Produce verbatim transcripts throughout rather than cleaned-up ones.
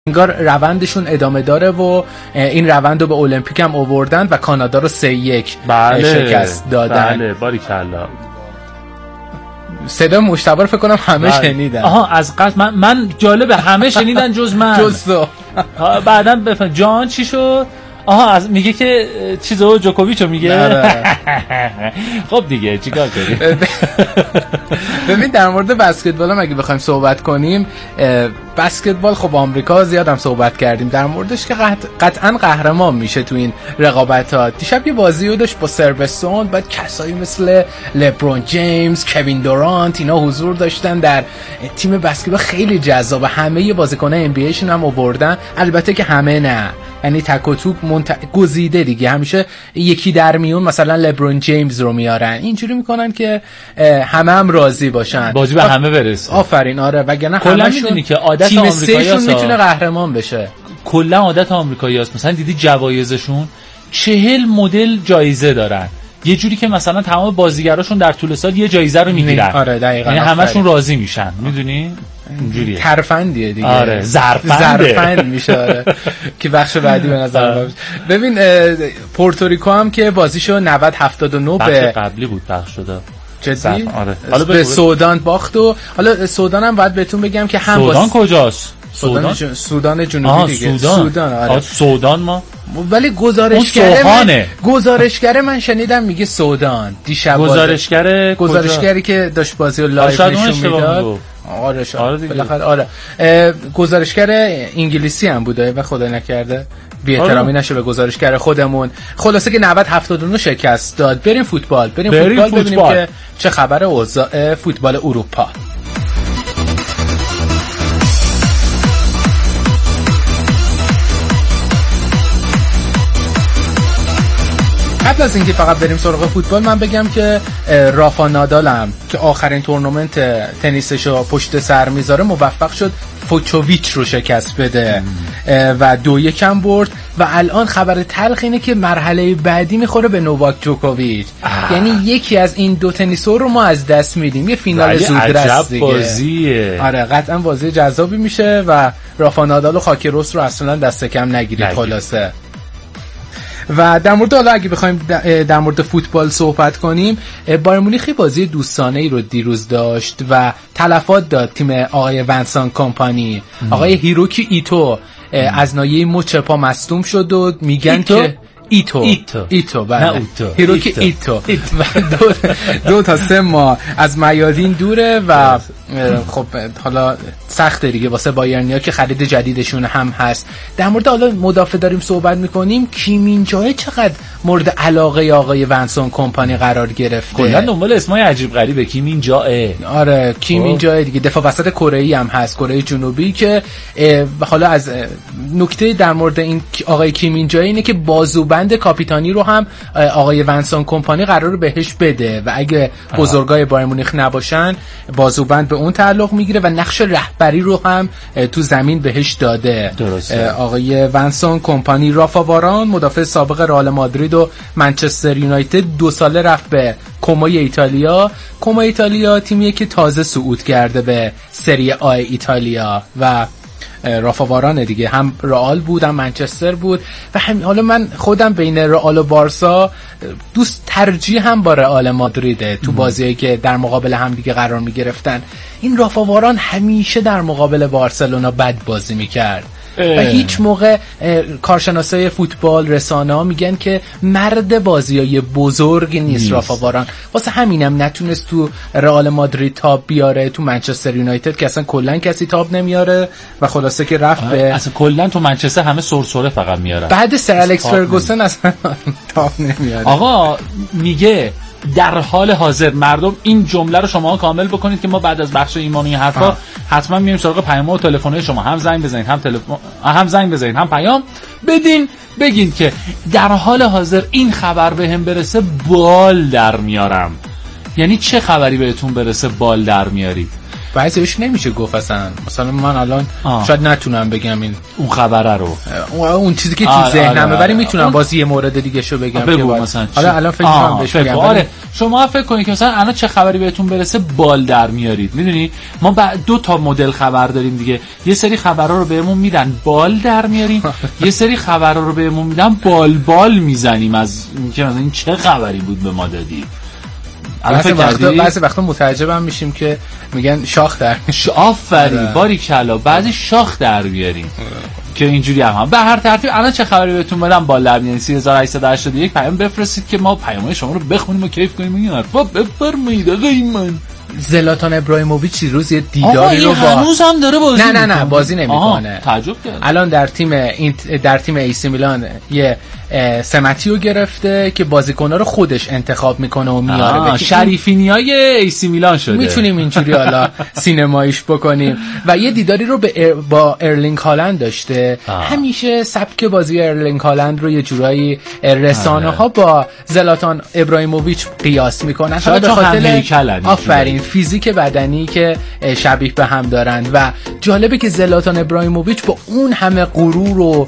انگار روندشون ادامه داره و این روند رو به المپیک هم آوردن و کانادا رو سه یک بله شکست دادن. بله باریکلا. صدا مشتبه رو فکر کنم همه بله. شنیدن. آها از قصد من, من جالبه همه شنیدن جز من. جز تو. بعداً بفهم جان چی شد؟ آها از میگه که چیزو جوکوویچو میگه. خب دیگه چیکار کنیم؟ ببین در مورد بسکتبال هم اگه بخوایم صحبت کنیم، بسکتبال خب آمریکا زیاد هم صحبت کردیم در موردش که قط... قطعا قهرمان میشه تو این رقابتات. دیشب یه بازی رو داشت با سربستون، بعد کسایی مثل لبرون جیمز، کوین دورانت اینا حضور داشتن در تیم بسکتبال. خیلی جذاب، همه بازیکن‌های ام بی ایشون هم آوردن، البته که همه نه، یعنی تک و توک منت... گزیده دیگه، همیشه یکی در میون مثلا لبرون جیمز رو میارن، اینجوری میکنن که همه هم راضی باشن، بازی به همه برسه. آفرین آره، وگرنه کلا میدونی که عادت آمریکایی‌ها میتونه قهرمان بشه. کلا عادت آمریکایی‌هاست، مثلا دیدی جوایزشون چهل مدل جایزه دارن، یه جوری که مثلا تمام بازیگراشون در طول سال یه جایزه رو میگیرن. آره دقیقاً، یعنی همشون راضی میشن، میدونی اینجوریه. ترفندیه دیگه. آره زرفنده. زرفند میشه آره. که بخش بعدی به نظر میاد. ببین پورتوریکو هم که بازیشو نود هفتاد و نه به قبلی بود پخش شده. جدی؟ آره. حالا به سودان باخت و حالا سودان هم باید بهتون بگم که هم سودان باز... کجاست؟ سودان جن... سودان جنوبی دیگه. سودان. سودان آره. سودان ما ولی گزارشگر من گزارشگر من شنیدم میگه سودان. دیشب گزارشگر گزارشگری که داشت بازی رو لایو نشون میداد. آره شاید بالاخره آره گزارشگر انگلیسی هم بوده و خدای نکرده بی احترامی نشه به گزارشگر خودمون. خلاصه که نود هفتاد و نه شکست داد. بریم فوتبال بریم, بریم فوتبال, فوتبال ببینیم که چه خبر اوضاع فوتبال اروپا. قبل از اینکه فقط بریم سراغ فوتبال من بگم که رافا نادالم که آخرین تورنمنت تنیسشو پشت سر میذاره موفق شد فوچوویچ رو شکست بده و دو یکم برد و الان خبر تلخ اینه که مرحله بعدی میخوره به نوواک جوکوویچ. یعنی یکی از این دو تنیسور رو ما از دست میدیم. یه فینال زودرس دیگه. بازیه. آره قطعا بازی جذابی میشه و رافا نادال و خاکروس رو اصلا دست کم نگیرید. خلاصه و در مورد حالا اگه بخوایم در مورد فوتبال صحبت کنیم، بایر مونیخ بازی دوستانه ای رو دیروز داشت و تلفات داد تیم آقای ونسان کمپانی. آقای هیروکی ایتو از ناحیه مچ پا مصدوم شد و میگن ایتو؟ که ایتو ایتو ایتو بله هیروکی ایتو, ایتو. و دو, دو تا سه ماه از میادین دوره و خب حالا سخته دیگه واسه بایرنیا که خرید جدیدشون هم هست. در مورد حالا مدافع داریم صحبت میکنیم، کیمین جای چقدر مورد علاقه آقای ونسون کمپانی قرار گرفته. کلا دنبال اسمای عجیب غریبه. کیمین جای آره کیمین جای دیگه دفاع وسط کره ای هم هست، کره جنوبی که حالا از نکته در مورد این آقای کیمین جای اینه که بازوبند کاپیتانی رو هم آقای ونسون کمپانی قرار بهش بده و اگه بزرگای بایر مونیخ نباشن بازوبند به اون تعلق میگیره و نقش رهبری رو هم تو زمین بهش داده. درسته. آقای ونسون کمپانی. رافا واران مدافع سابق رئال مادرید و منچستر یونایتد دو ساله رفت به کومای ایتالیا. کومای ایتالیا تیمیه که تازه صعود کرده به سری آ ایتالیا و رافا واران دیگه هم رئال بود هم منچستر بود و هم حالا من خودم بین رئال و بارسا دوست ترجیح هم با رئال مادریده تو بازیایی که در مقابل هم دیگه قرار می گرفتن. این رافا واران همیشه در مقابل بارسلونا بد بازی میکرد و هیچ موقع کارشناسای فوتبال رسانه ها میگن که مرد بازیای بزرگ نیست, نیست. رافا واران واسه همینم نتونست تو رئال مادرید تاب بیاره، تو منچستر یونایتد که اصلا کلا کسی تاب نمیاره و خلاصه که رفت به اصلا کلا تو منچستر همه سرسره فقط میارن. بعد سر الکس فرگوسن اصلا تاب نمیاره. آقا میگه در حال حاضر مردم این جمله رو شما کامل بکنید که ما بعد از بخش ایمان و این حرفا حتما میریم سراغ پیام و تلفن‌های شما. هم زنگ بزنید هم تلفن هم زنگ بزنید هم پیام بدین بگین که در حال حاضر این خبر بهم برسه بال در میارم. یعنی چه خبری بهتون برسه بال در میارید؟ بعضیش نمیشه گفت اصلا. مثلا من الان آه. شاید نتونم بگم این اون خبره رو، اون چیزی که تو ذهنمه، ولی میتونم باز یه مورد دیگه شو بگم که مثلا حالا الان فکر کنم بهش بگم. آره شما فکر کنید که مثلا الان چه خبری بهتون برسه بال در میارید. میدونی ما دو تا مدل خبر داریم دیگه، یه سری خبرها رو بهمون میدن بال در میاریم، یه سری خبرها رو بهمون میدن بال بال میزنیم از اینکه مثلا این چه خبری بود به ما دادی. بعضی وقتا بعضی وقتا متعجبم میشیم که میگن شاخ در آفرین باریکلا، بعضی شاخ در بیاریم که اینجوری هم, هم به هر ترتیب الان چه خبری بهتون بدم با لب یعنی سه هزار و هشتصد و هشتاد و یک پیام بفرستید که ما پیام‌های شما رو بخونیم و کیف کنیم. این حرفا بفرمایید آقای من. زلاتان ابراهیموویچ روز یه دیداری رو با هنوز هم داره بازی نه نه نه بازی نمیکنه. تعجب کرد. الان در تیم این در تیم ایسی میلان یه سمتیو گرفته که بازیکن‌ها رو خودش انتخاب میکنه و میاره. شریفینیای ایسی میلان شده. میتونیم اینجوری حالا سینماییش بکنیم. و یه دیداری رو به با ارلینگ هالند داشته. آه. همیشه سبک بازی ارلینگ هالند رو یه جورایی رسانه‌ها با زلاتان ابراهیموویچ قیاس میکنن. شاید به خاطر آفرین فیزیک بدنی که شبیه به هم دارند. و جالبه که زلاتان ابراهیموویچ با اون همه غرور و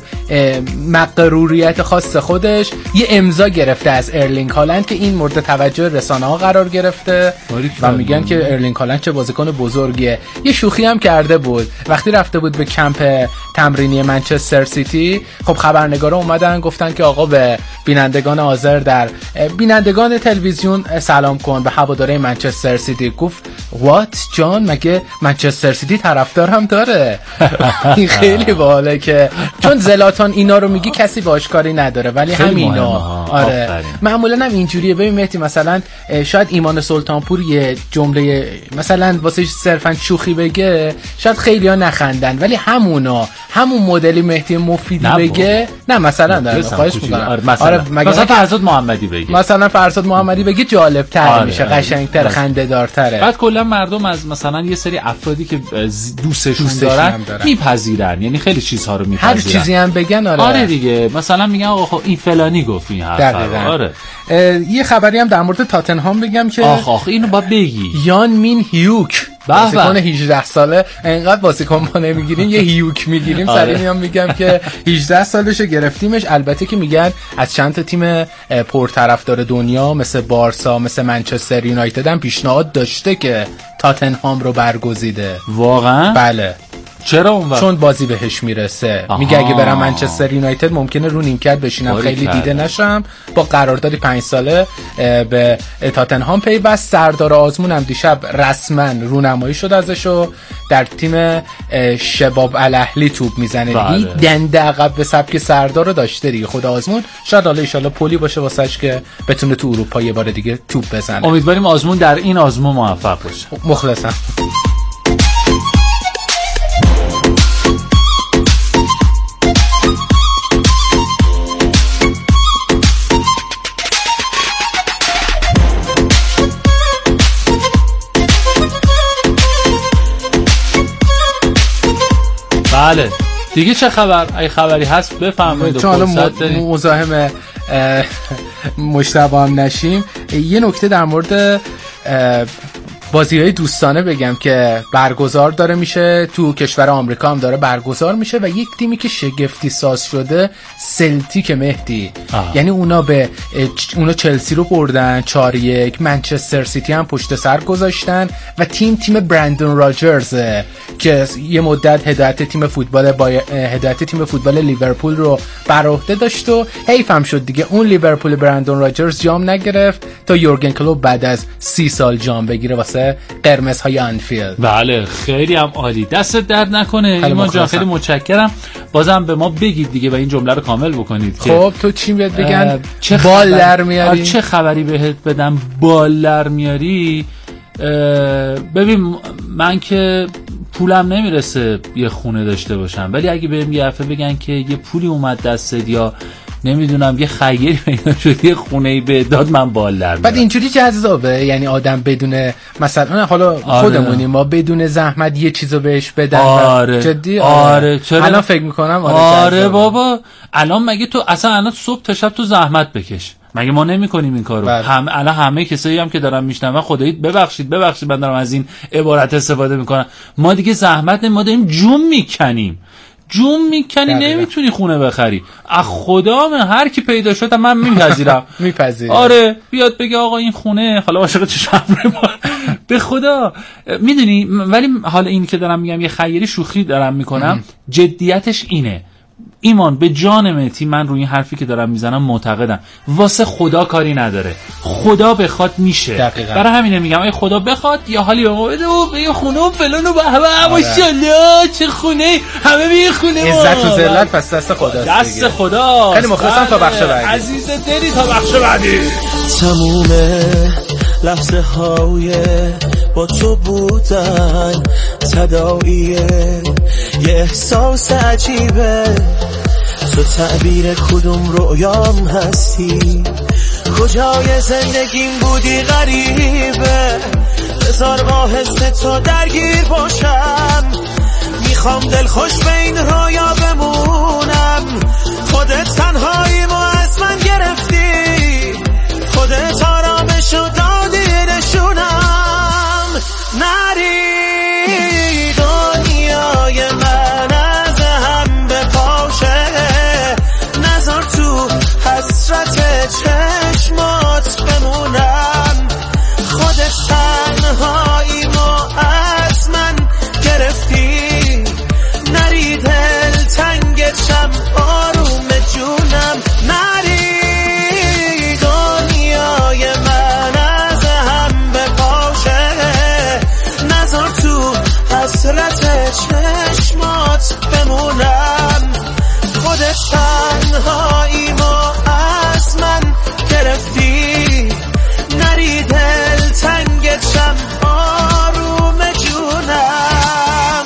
مغروریت خاص خودش یه امضا گرفته از ارلینگ هالند که این مورد توجه رسانه‌ها قرار گرفته و میگن که ارلینگ هالند چه بازیکن بزرگیه. یه شوخی هم کرده بود وقتی رفته بود به کمپ تمرینی منچستر سیتی. خب خبرنگارا اومدن گفتن که آقا به بینندگان حاضر در بینندگان تلویزیون سلام کن به هواداره منچستر سیتی. گفت وات جان مگه منچستر سیتی طرفدار هم داره؟ این خیلی باحاله که چون زلاتان اینا رو میگی کسی باش کاری نداره ولی همینا. آره معمولا هم اینجوریه. ببین مهدی مثلا شاید ایمان سلطانپور یه جمله مثلا واسه صرفا شوخی بگه شاید خیلی‌ها نخندن ولی همونا همون مدلی مهدی مفیدی بگه نه مثلا دارم خواهش می‌کنم. آره مثلا فرزاد محمدی بگه مثلا فرزاد محمدی بگه جالب‌تر آره. میشه قشنگ‌تر خنده‌دارتره. بعد کلا مردم از مثلا یه سری افرادی که دوستشون دارن میپذیرن یعنی خیلی چیزها رو میپذیرن. هر چیزی هم بگن آره. آره دیگه مثلا میگن آقا این فلانی گفت این حرفا. آره یه خبری هم در مورد تاتنهام بگم که آخ آخ اینو باید بگی. یان مین هیوک بازیکن هجده ساله انقدر بازیکن ما نمیگیریم یه هیوک میگیریم. سریع میام میگم که هجده سالشه گرفتیمش. البته که میگن از چند تا تیم پرطرفدار دنیا مثل بارسا مثل منچستر یونایتد هم پیشنهاد داشته که تاتنهام رو برگزیده. واقعا؟ بله. چرا اون وقت؟ چون بازی بهش میرسه. آها. میگه اگه برم منچستر یونایتد ممکنه رو نیمکت بشینم خیلی کرده. دیده نشم. با قراردادی پنج ساله به تاتنهام پیوست. سردار آزمون هم دیشب رسما رونمایی شد ازشو در تیم شباب الاهلی توپ میزنه. بله. دیگه دنده عقب به سبک سردار رو داشته دیگه خود آزمون. شاید حالا ان شاءالله پلی باشه واسش که بتونه تو اروپا یه بار دیگه توپ بزنه. امیدواریم آزمون در این آزمون موفق باشه. مخلصم. بله دیگه چه خبر؟ ای خبری هست بفرمایید. چون حالا مزاحم مجتبی هم نشیم یه نکته در مورد بازی‌های دوستانه بگم که برگزار داره میشه تو کشور آمریکا هم داره برگزار میشه و یک تیمی که شگفتی ساز شده سلتیک مهدی. آه. یعنی اونا به اونا چلسی رو بردن چهار یک. منچستر سیتی هم پشت سر گذاشتن و تیم تیم برندون راجرز که یه مدت هدایت تیم فوتبال با هدایت تیم فوتبال لیورپول رو بر عهده داشت و حیفم شد دیگه اون لیورپول برندون راجرز جام نگرفت تا یورگن کلوپ بعد از سی سال جام بگیره واسه قرمزهای آنفیلد. بله خیلی هم عالی. دست درد نکنه ایمان جان. خیلی متشکرم. بازم به ما بگید دیگه و این جمله رو کامل بکنید. خب تو چی بهت بگن؟ چه بال در میاری؟ چه خبری بهت بدم بال در میاری؟ ببین من که پولم نمیرسه یه خونه داشته باشم ولی اگه بهم یه دفعه بگن که یه پولی اومد دستت یا نمیدونم یه خیری پیدا شد یه خونه‌ای به داد من بال در میارم. بعد اینجوری جذابه یعنی آدم بدون مثلا حالا خودمونیم ما بدون زحمت یه چیزو بهش بدن. آره. جدی آره چرا الان فکر میکنم آره, آره بابا الان مگه تو اصلا الان صبح تا شب تو زحمت بکش مگه ما نمی‌کنیم این کارو؟ هم الان همه کسایی هم که دارن میشنون خدایی ببخشید ببخشید من دارم از این عبارت استفاده میکنم، ما دیگه زحمت ما داریم جون میکنیم جون میکنی نمیتونی خونه بخری. از خدا من هر کی پیدا شد من میپذیرم میپذیرم. آره بیاد بگه آقا این خونه حالا عاشق چشم به خدا میدونی. ولی حالا این که دارم میگم یه خیری شوخی دارم میکنم، جدیتش اینه ایمان به جان مهدی من روی این حرفی که دارم میزنم معتقدم واسه خدا کاری نداره، خدا بخواد میشه. دقیقا. برای همینه میگم اگه خدا بخواد یا حالی به ما بده و به یه خونه و فلان و به به ماشاءالله چه خونه همه به یه خونه عزت و ذلت پس دست خداست، دست خدا. خیلی مخلصم تا بخش بعدی عزیز دلی، تا بخش بعدی. تموم لحظه های با تو بودن تداعیه یه احساس عجیبه، تو تعبیر کدوم رویام هستی، کجای زندگیم بودی غریبه، بذار با حس تو درگیر باشم، میخوام دل خوش به این رویا بمونم، خودت تنهاییمو از من گرفتی، خودت آرامشو دادی نشونم، نری دنیای من از هم بپاشه، نذار تو حسرت چشمات بمونم، خودت تنهاییمو از من گرفتی، نری دل تنگشم آروم جونم، نری دنیای من از هم بپاشه، نذار تو حسرت چشمات بمونم، خودت تنهاییمو از من گرفتی، نری دل تنگشم آروم جونم.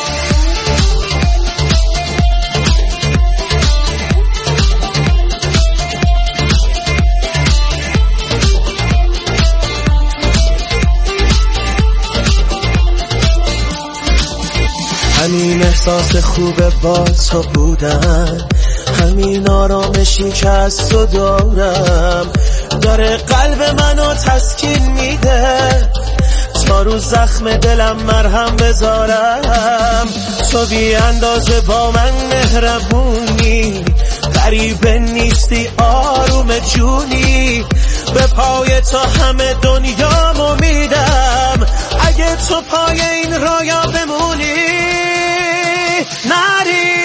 همین احساس خوبه با تو بودن، همین آرامشی که از تو دارم، داره قلب منو تسکین میده، تا رو زخم دلم مرهم بذارم، تو بی اندازه با من مهربونی، غریبه نیستی آروم جونی، به پای تو همه دنیامو میدم، اگه تو پای این رویا بمونی، نری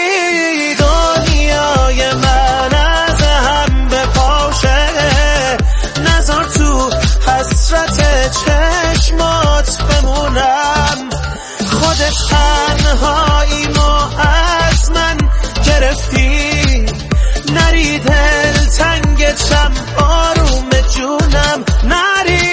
دنیای من از هم بپاشه، نذار تو حسرت چشمات بمونم، خودت تنهاییمو از من گرفتی، نری دل تنگشم آروم جونم، نری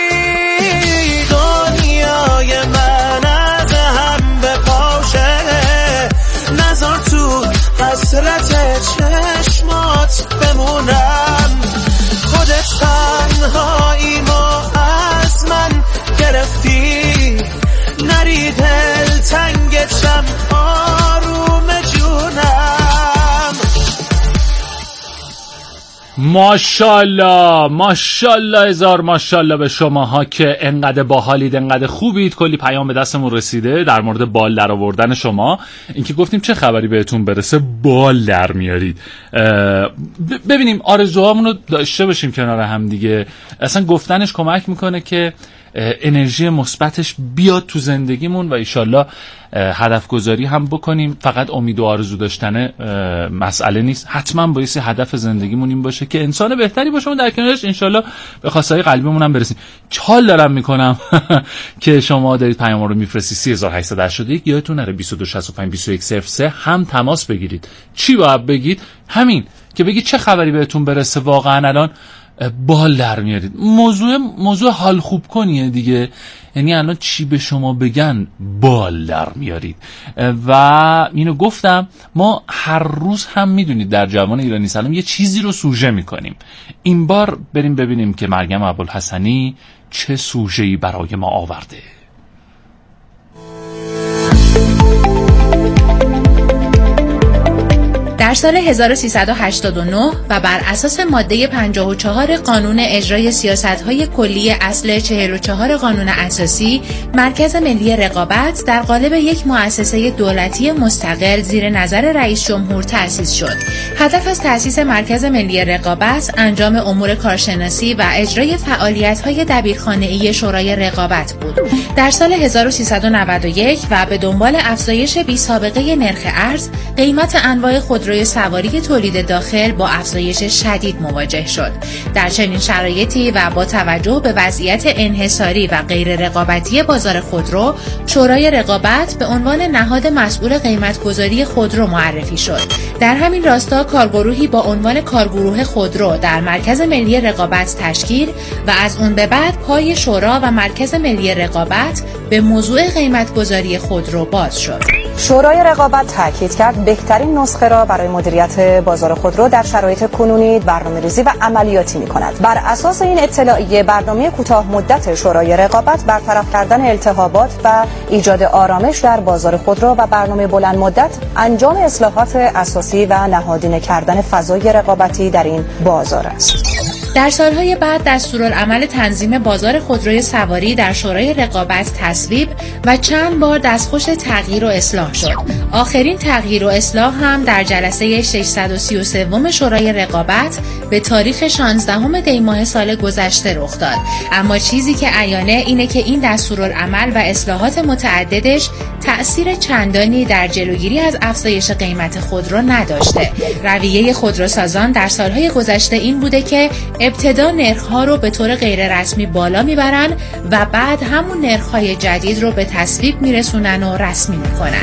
دنیای من از هم بپاشه، نذار تو حسرت چشمات بمونم، خودت تنهاییمو از من گرفتی، نری دل تنگشم آروم جونم. ماشاءالله ماشاءالله هزار ماشاءالله به شماها که انقدر باحالید، انقدر خوبید. کلی پیام به دستمون رسیده در مورد بال در آوردن شما، اینکه گفتیم چه خبری بهتون برسه بال در میارید. ببینیم آرزوهامون رو داشته باشیم کنار هم دیگه، اصلا گفتنش کمک میکنه که انرژی مثبتش بیاد تو زندگیمون و ایشالله هدف گذاری هم بکنیم. فقط امید و آرزو داشتن مسئله نیست، حتما باید هدف زندگیمون این باشه که انسان بهتری باشیم و در کنارش انشالله به خواستهای قلبیمون هم برسیم. چال دارم میکنم که شما دارید پیام رو میفرستی سه هزار و هشتصد و هشتاد و یک، یادتون نره بیست و دو شصت و پنج بیست و یک صفر سه هم تماس بگیرید. چی باید بگید؟ همین که بگید چه خبری بهتون برسه. واقعا الان بال در میارید. موضوع موضوع حال خوب کنیه دیگه، یعنی الان چی به شما بگن بال در میارید. و اینو گفتم ما هر روز هم میدونید در جوان ایرانی سلام یه چیزی رو سوژه میکنیم. این بار بریم ببینیم که مریم ابوالحسنی چه سوژه‌ای برای ما آورده. در سال هزار و سیصد و هشتاد و نه و بر اساس ماده پنجاه و چهار قانون اجرای سیاست‌های کلی اصل چهل و چهار قانون اساسی، مرکز ملی رقابت در قالب یک مؤسسه دولتی مستقل زیر نظر رئیس جمهور تأسیس شد. هدف از تأسیس مرکز ملی رقابت انجام امور کارشناسی و اجرای فعالیت‌های دبیرخانه‌ای شورای رقابت بود. در سال هزار و سیصد و نود و یک و به دنبال افزایش بی‌سابقه نرخ ارز، قیمت انواع خودروی سواری تولید داخل با افزایش شدید مواجه شد. در چنین شرایطی و با توجه به وضعیت انحصاری و غیر رقابتی بازار خودرو، شورای رقابت به عنوان نهاد مسئول قیمت‌گذاری خودرو معرفی شد. در همین راستا کارگروهی با عنوان کارگروه خودرو در مرکز ملی رقابت تشکیل و از اون به بعد پای شورا و مرکز ملی رقابت به موضوع قیمت‌گذاری خودرو باز شد. شورای رقابت تاکید کرد بهترین نسخه را برای مدیریت بازار خودرو در شرایط کنونی برنامه‌ریزی و عملیاتی می‌کند. بر اساس این اطلاعیه، برنامه کوتاه مدت شورای رقابت برطرف کردن التهابات و ایجاد آرامش در بازار خودرو و برنامه بلند مدت انجام اصلاحات اساسی و نهادینه کردن فضای رقابتی در این بازار است. در سالهای بعد دستورالعمل تنظیم بازار خودروی سواری در شورای رقابت تصویب و چند بار دستخوش تغییر و اصلاح شد. آخرین تغییر و اصلاح هم در جلسه ششصد و سی و سوم شورای رقابت به تاریخ شانزدهم دی ماه سال گذشته رخ داد. اما چیزی که عیانه اینه که این دستورالعمل و اصلاحات متعددش تأثیر چندانی در جلوگیری از افزایش قیمت خودرو نداشته. رویه خودروسازان در سالهای گذشته این بوده که ابتدا نرخ‌ها رو به طور غیر رسمی بالا میبرن و بعد همون نرخ‌های جدید رو به تصویب میرسونن و رسمی میکنن.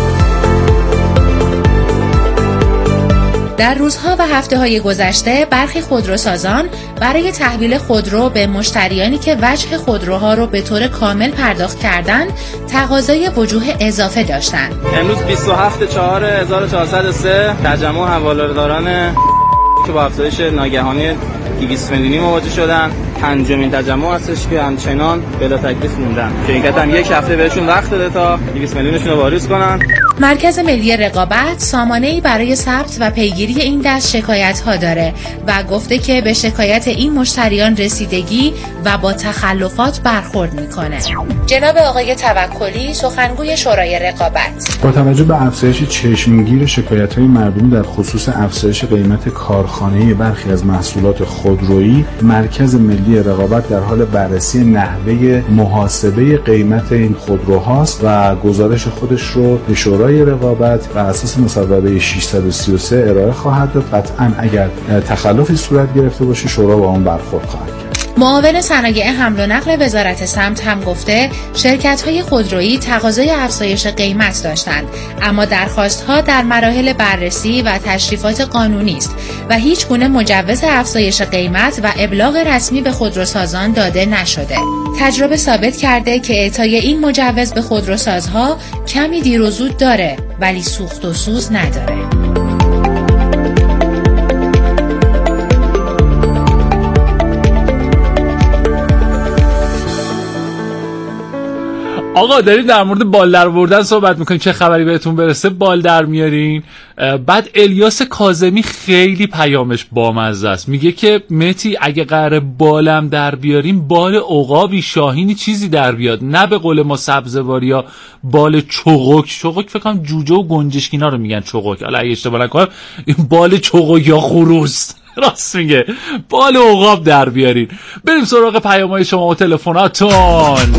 در روزها و هفته‌های گذشته برخی خودروسازان برای تحویل خودرو به مشتریانی که وجه خودروها رو به طور کامل پرداخت کردند، تقاضای وجوه اضافه داشتند. امروز بیست و هفتم چهارم هزار و چهارصد و سه تجمع حواله‌داران که با افزایش ناگهانی دویست میلیونی مواجه شدن. پنجمین تجمع هستش که همچنان بلا تکلیف موندن. شرکت هم یک هفته بهشون وقت داده تا دویست میلیونشون رو واریز کنن. مرکز ملی رقابت سامانه‌ای برای ثبت و پیگیری این دست شکایت‌ها داره و گفته که به شکایت این مشتریان رسیدگی و با تخلفات برخورد میکنه. جناب آقای توکلی، سخنگوی شورای رقابت: با توجه به افزایش چشمگیر شکایت‌های مردم در خصوص افزایش قیمت کارخانه‌ای برخی از محصولات خودرویی، مرکز ملی رقابت در حال بررسی نحوه محاسبه قیمت این خودروهاست و گزارش خودش رو به شورای رقابت بر اساس مصوبه ششصد و سی و سه ارائه خواهد داد. قطعاً اگر تخلفی صورت گرفته باشه شورا با اون برخورد خواهد کرد. معاون صنایع حمل و نقل وزارت سمت هم گفته شرکت‌های خودرویی تقاضای افزایش قیمت داشتند، اما درخواست‌ها در مراحل بررسی و تشریفات قانونی است و هیچ گونه مجوز افزایش قیمت و ابلاغ رسمی به خودروسازان داده نشده. تجربه ثابت کرده که اعطای این مجوز به خودروسازها کمی دیر و زود داره، ولی سوخت و سوز نداره. آقا داریم در مورد بال در بردن صحبت میکنیم، چه خبری بهتون برسه بال در میارین. بعد الیاس کاظمی خیلی پیامش بامزه است، میگه که متی اگه قراره بالم در بیاریم بال عقابی شاهینی چیزی در بیاد، نه به قول ما سبزواریا بال چغک. چغک فکر کنم جوجه و گنجشکینا رو میگن چغک، حالا اگه اشتباه نکنم این بال چغک یا خروس. راست میگه، بال عقاب در بیارین. بریم سراغ پیام‌های شما و تلفناتون.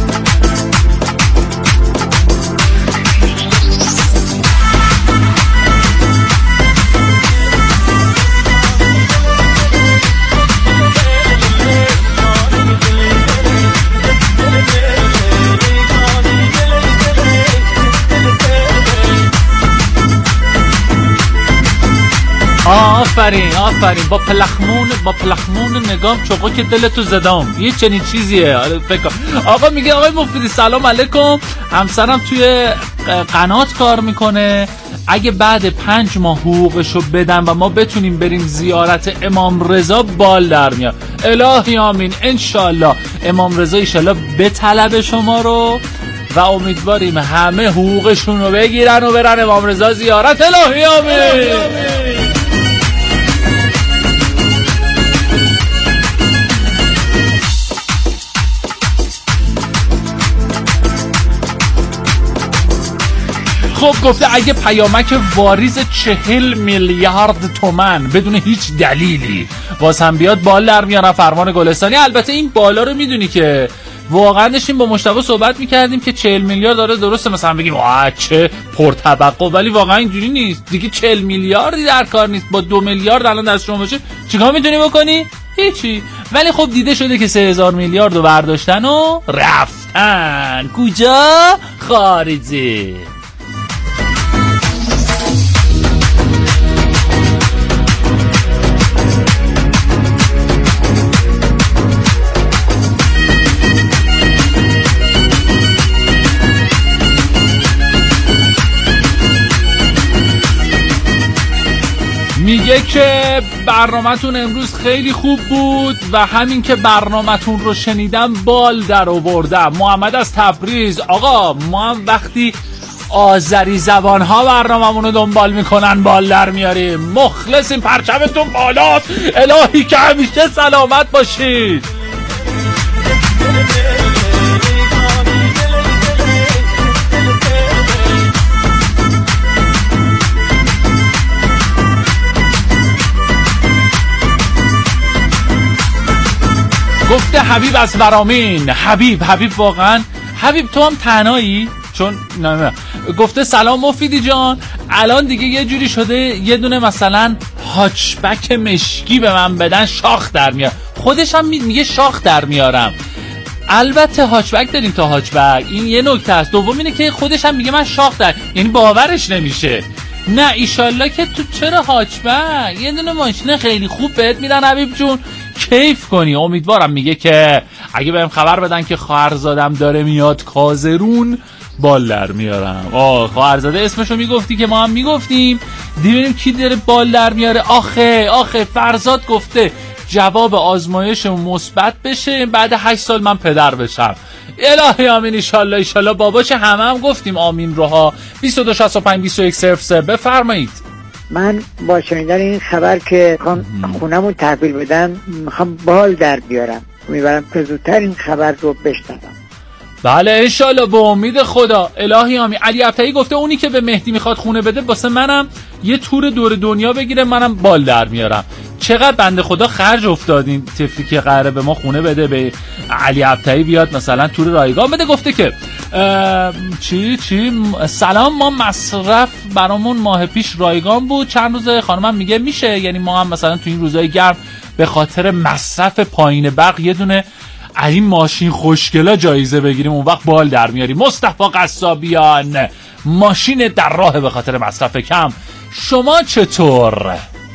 آفرین آفرین با پلخمون با پلخمون نگام چوقا که دلتو زدم، یه چنین چیزیه. فکر آقا میگه آقای مفیدی سلام علیکم، همسرم توی قنات کار میکنه، اگه بعد پنج ماه حقوقشو بدن و ما بتونیم بریم زیارت امام رضا بال در میاد. الهی آمین، انشالله امام رضا ایشالله به طلب شما رو و امیدواریم همه حقوقشون رو بگیرن و برن امام رضا زیارت. الهی آمین. خب گفته اگه پیامک واریز چهل میلیارد تومن بدون هیچ دلیلی باز هم بیاد بال در میارن فرمان گلستانی. البته این بالا رو میدونی که واقعا داشتیم با مجتبی صحبت میکردیم که چهل میلیارد داره، درسته مثلا بگیم آ چه پرطبقه، ولی واقعا اینجوری نیست دیگه. چهل میلیاردی در کار نیست. با دو میلیارد الان دست شما باشه چیکار میتونی بکنی؟ هیچی. ولی خب دیده شده که سه هزار میلیارد رو برداشتن و رفتن کجا؟ خارجی. میگه که برنامه‌تون امروز خیلی خوب بود و همین که برنامه‌تون رو شنیدم بال در آوردم. محمد از تبریز. آقا ما هم وقتی آذری زبان‌ها برنامه‌مون رو دنبال میکنن بال در میاریم. مخلصیم، پرچمتون بالاست. الهی که همیشه سلامت باشید. گفته حبیب از ورامین. حبیب حبیب واقعا حبیب تو هم تنهایی؟ چون نه نه. گفته سلام مفیدی جان، الان دیگه یه جوری شده یه دونه مثلا هاچبک مشکی به من بدن شاخ در میارم. خودش هم میگه شاخ در میارم. البته هاچبک داریم تا هاچبک، این یه نکته است. دوم اینه که خودش هم میگه من شاخ در، یعنی باورش نمیشه. نه ایشالله که تو چرا هاچبک، یه دونه ماشین خیلی خوب بهت میدن حبیب جون کیف کنی. امیدوارم میگه که اگه بهم خبر بدن که خواهرزادم داره میاد کازرون بال در میارم. آه خواهرزاده اسمشو میگفتی که ما هم میگفتیم، دیدیم کی داره بال در میاره. آخه آخه فرزاد گفته جواب آزمایش مثبت بشه بعد هشت سال من پدر بشم. الهی آمین. ایشالله ایشالله باباش همه هم گفتیم آمین روها. بیست و دو شصت و پنج بیست و یک صفر سه بفرمایید. من با شنیدن این خبر که خونمون تحویل بدن میخوام بال در بیارم، میبرم که زودتر این خبر رو بشنوم. بله انشالله به امید خدا. الهی آمین. علی ابتایی گفته اونی که به مهدی میخواد خونه بده واسه منم یه تور دور دنیا بگیره منم بال در میارم. چقدر بنده خدا خرج افتادیم طفلی که قراره به ما خونه بده، به علی ابتایی بیاد مثلا تور رایگان بده. گفته که چی چی سلام، ما مصرف برامون ماه پیش رایگان بود، چند روز خانمم میگه میشه، یعنی ما هم مثلا تو این روزای گرم به خاطر مصرف پایین برق یه دونه این ماشین خوشگلا جایزه بگیریم، اون وقت بال در میاریم. مصطفی قصابیان ماشین در راه به خاطر مصرف کم. شما چطور؟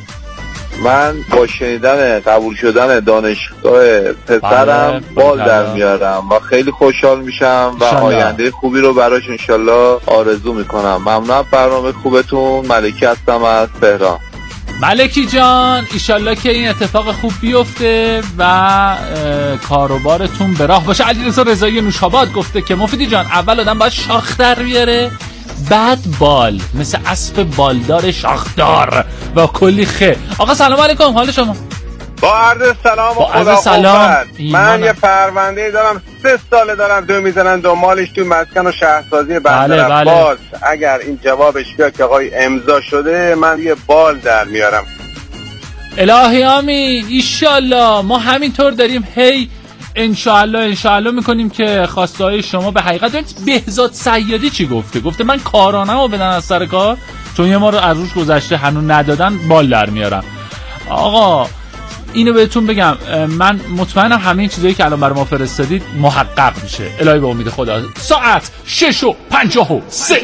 من با شنیدن قبول شدن دانشگاه پسرم بال در میارم و خیلی خوشحال میشم و آینده خوبی رو براش انشالله آرزو میکنم. ممنون برنامه خوبتون. ملکی هستم از تهران. ملکی جان ایشالله که این اتفاق خوب بیفته و کاروبارتون به راه باشه. علیرضا رضایی نوشاباد گفته که مفیدی جان اول آدم باید شاخ در بیاره بعد بال، مثل اسب بالدار شاخدار و کلی خه. آقا سلام علیکم، حال شما؟ با عرض سلام و خدا سلام. من یه پرونده دارم سه ساله دارم دو میزنن دنبالش تو مسکن و شهرسازی بنده بله بله. باز اگر این جوابش بیاد که آقای امضا شده من یه بال در میارم. الهی آمین. ایشالله ما همینطور داریم هی انشالله انشالله میکنیم که خواسته های شما به حقیقت. بهزاد سیادی چی گفته؟ گفته من کارانم رو بدن از سر کار چون یه ما رو از روش گذشته هنوز ندادن بال در میارم. آقا اینو بهتون بگم من مطمئنم همه این چیزایی که الان برای ما فرستادید محقق میشه. الهی به امید خدا. ساعت شش و پنجاه و سه.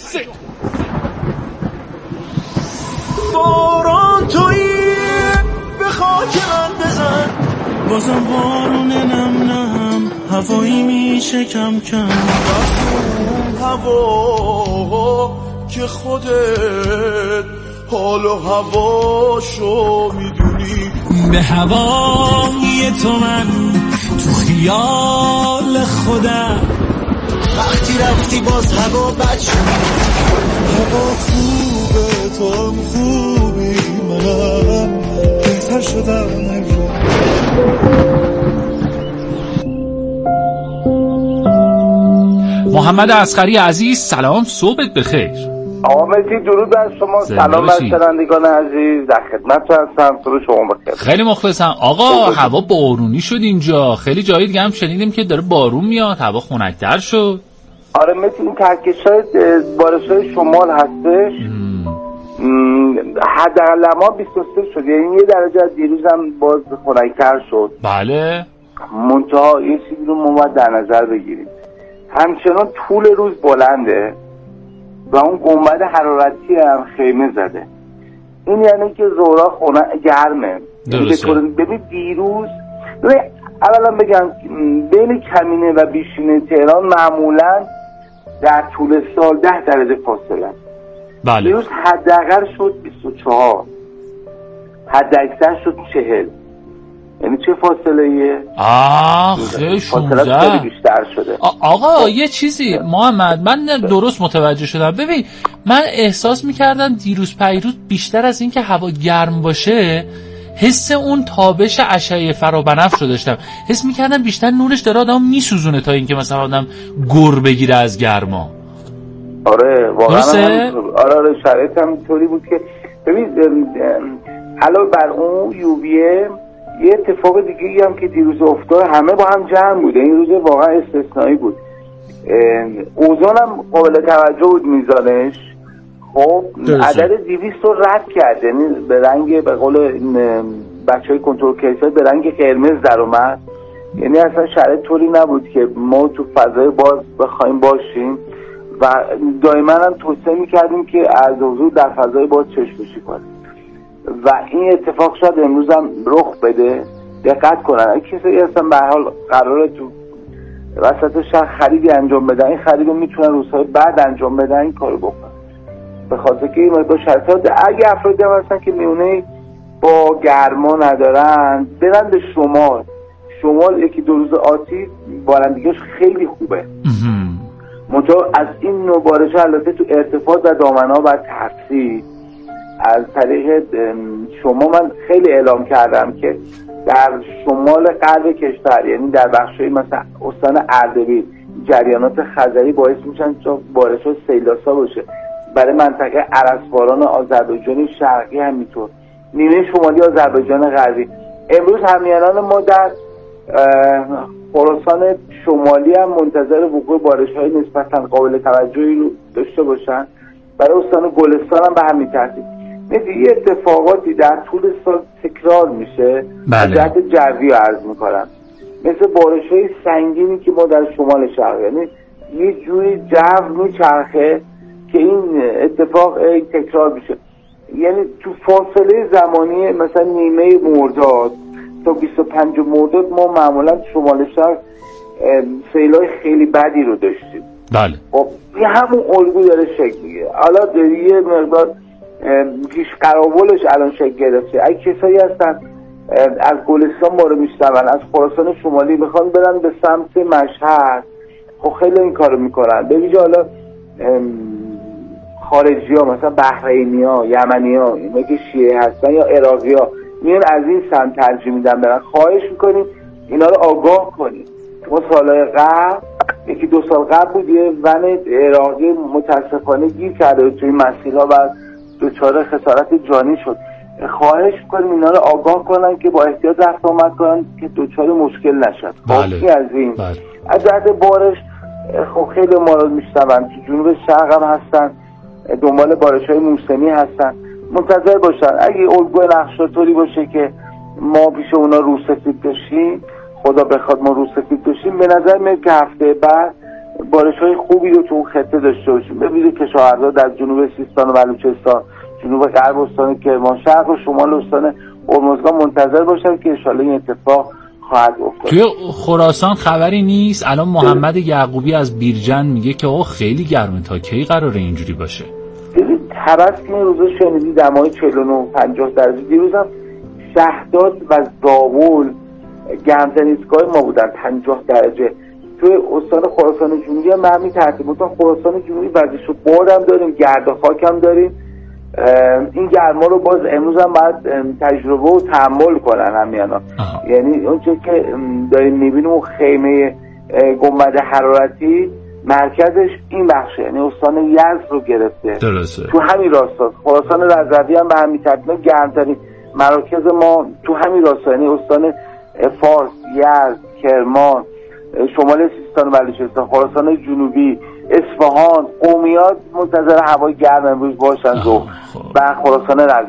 باران تویی به خاک من بزن بازم بارون نم نم هوایی میشه کم کم رفتون هوا که خودت حال و هواشو میدونی. به هوای تو من تو خیال خودم وقتی رفتی باز هوا بد شد. هوا خوبه تو هم خوبی منم بهتر شدم. محمد اصغری عزیز سلام، صبحت بخیر. آقا مهدی درود بر شما، سلام بر شنوندگان عزیز، در خدمتتون هستم. درود شما بخیر. خیلی مخلصم آقا. هوا بارونی شد اینجا، خیلی جای دیگه هم شنیدیم که داره بارون میاد، هوا خنک‌تر شد. آره مهدی این کهکشان بارش‌های شمال هستش. حداقل ما بیست و سه شد، یعنی یه درجه از دیروز هم باز خنک‌تر شد. بله. منتها یه چیزی رو ما باید در نظر بگیریم، همچنان طول روز بلنده و اون گنبد حرارتی هم خیمه زده. این یعنی که زورا خونه گرمه. ببین دیروز اولا بگم بین کمینه و بیشینه تهران معمولا در طول سال ده درجه فاصله است. بله. دیروز حداقل شد بیست و چهار، حد اکثر شد چهل. یعنی چه فاصله ایه؟ آه خیلی شونزده خیلی بیشتر شده. آقا یه چیزی محمد من درست متوجه شدم. ببین من احساس میکردم دیروز پیروز بیشتر از این که هوا گرم باشه حس اون تابش اشعه فرابنفش رو داشتم، حس میکردم بیشتر نورش داره آدم میسوزونه تا اینکه مثلا آدم گر بگیره از گرما. آره واقعا آره آره شرایط هم طوری بود که ببین علاوه بر اون یوویه یه اتفاق دیگه هم که دیروز افتاد همه با هم جمع بوده. این روز واقعا استثنایی بود. اوزون هم قابل توجه بود میزانش. خب عدد دویست رو رد کرد، یعنی به رنگ به قول بچه های کنترل کیسر به رنگ قرمز در اومد. یعنی اصلا شرایط طوری نبود که ما تو فضای باز بخوایم باشیم و دائما هم توصیه میکردیم که از حضور در فضای باز چشم‌پوشی کنیم و این اتفاق شاید امروز هم رخ بده. دقت کنن کسی اصلا به حال قراره تو وسط شهر خریدی انجام بدن، این خرید رو میتونن روزهای بعد انجام بدن، این کارو بکنن به خاطر که این با شرطات اگه افرادی هم هستن که میونه با گرما ندارن برن به شمال. شمال یکی دو روز آتی بارندگیش خیلی خوبه. منطقه از این نوع بارش البته تو ارتفاع و دامنها و تفسیر از طریق شما من خیلی اعلام کردم که در شمال غرب کشور یعنی در بخشای مثلا استان اردبیل جریانات خزری باعث میشن تا بارش‌ها سیلاسا باشه. برای منطقه ارسباران آذربایجان شرقی همینطور، نیمه شمالی آذربایجان غربی. امروز همیهنان ما در خراسان شمالی هم منتظر وقوع بارش‌های نسبتاً قابل توجهی رو داشته باشن. برای استان گلستان هم به همین ترتیب. یه اتفاقاتی در طول سال تکرار میشه. بله. جهت جوی رو عرض میکنم، مثل بارش‌های سنگینی که ما در شمال شرق، یعنی یه جوری جو میچرخه که این اتفاق تکرار میشه. یعنی تو فاصله زمانی مثلا نیمه مرداد تا بیست و پنج مرداد ما معمولا شمال شرق سیلای خیلی بدی رو داشتیم. بله. خب این همون الگو داره شکل میگیره. حالا یه مقدار پیش قراولش الان شکل گرفته. اگه کسایی هستن از گلستان ما رو میشنون، از خراسان شمالی میخوان برن به سمت مشهد، خب خیلی این کارو میکنن. ببینید حالا خارجی ها مثلا بحرینی ها، یمنی ها، اینا که شیعه هستن یا عراقی ها میان از این سمت ترجیح میدن برن. خواهش میکنیم اینا رو آگاه کنیم. ما سالهای قبل یکی دو سال قبل بود یه ون عراقی متاسفانه گیر کرده توی مسیرها و دچار خسارت جانی شد. خواهش میکنیم اینا رو آگاه کنن که با احتیاط رفت آمد کنن که دچار مشکل نشد. بله. از این بله. از جهت بارش خب خیلی ما رو میشنون، تو جنوب شرق هم هستن، دنبال بارش‌های موسمی هستن، منتظر باشن. اگه الگوی نقشاطوری باشه که ما پیش اونا روسفید بشیم، خدا بخواد ما روسفید بشیم، به نظر میاد که هفته بعد بارش‌های خوبی رو تو اون خطه داشته باشیم. ببینید کشاورزا در جنوب سیستان و بلوچستان، جنوب غرب استان کرمانشاه و شمال استان هرمزگان منتظر باشن که ان شاءالله این اتفاق خواهد افتاد. توی خراسان خبری نیست. الان محمد یعقوبی از بیرجن میگه که آقا خیلی گرمه، تا کی قراره اینجوری باشه؟ ببین طرف که این روزا شنیدی دمای چهل و نه پنجاه درجه. دیروز هم شهداد و زاول گرمترین ایستگاه ما بودن پنجاه درجه. توی استان خراسان جنوبی هم همین ترتیب بود. خراسان جنوبی وزش و باد هم داریم، گرد و خاک هم داریم. این گرما رو باز امروز هم باید تجربه و تحمل کنن همیانا. یعنی اونچه که داریم میبینیم اون خیمه گنبد حرارتی مرکزش این بخشه، یعنی استان یزد رو گرفته. درسته. تو همین راستا خراسان رضوی هم به همین ترتیب گرمترین مراکز ما تو همین راستا، یعنی استان فارس، یزد، کرمان، شمال سیستان و بلوچستان، خراسان جنوبی، اصفهان، قومیات منتظر هوای گرم امروز باشن و خراسان رضوی.